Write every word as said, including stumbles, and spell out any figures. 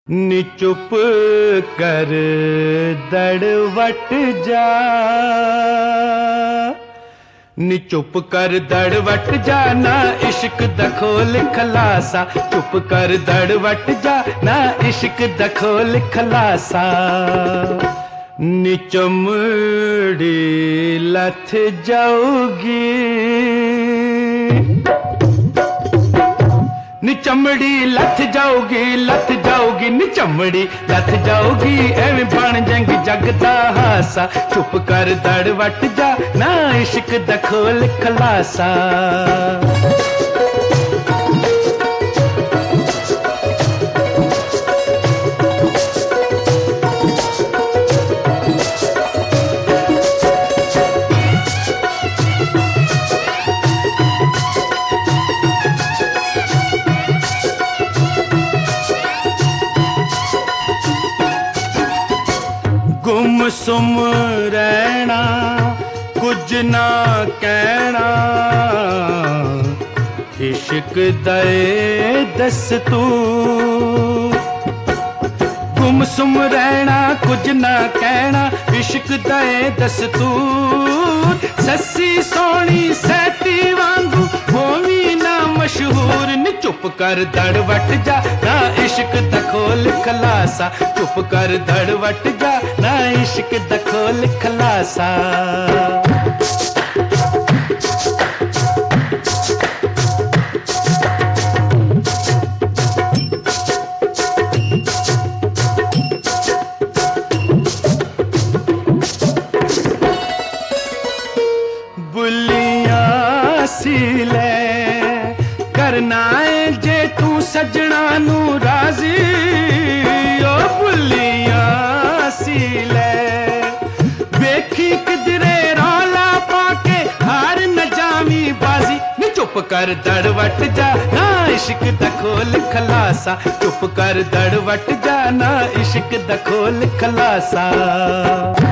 नी चुप कर दड़वट जा, नी चुप कर दड़वट जा, ना इश्क दखोल खलासा। चुप कर दड़वट जा, ना इश्क दखोल खलासा। नी चमड़ी लथ जाओगी, नी चमड़ी लथ जाओगी, लथ जाओगी, नी चमड़ी लथ जाओगी, एवें बन जंग जग दा हासा। चुप कर दड़वट जा, ना इश्क दखोल खलासा। गुम सुम रहना, कुछ ना कहना, इश्क दे दस तू। गुम सुम रहना, कुछ ना कहना, इश्क दे दस तू। सस्सी सोनी सैती वांगू होवी ना मशहूर। नी चुप कर दड़वट जा, ना इश्क दखोल खलासा। चुप कर दड़वट जा, ना इश्क दखोल खलासा। बुलियां सी ले करना है जे तू सजना नू राजी। ओ बुलियां सी ले वेखी किधरे रौला पाके हार न जावी बाजी। नी चुप कर दड़वट जा, ना इश्क दखोल खलासा। चुप कर दड़वट जा, ना इश्क दखोल खलासा।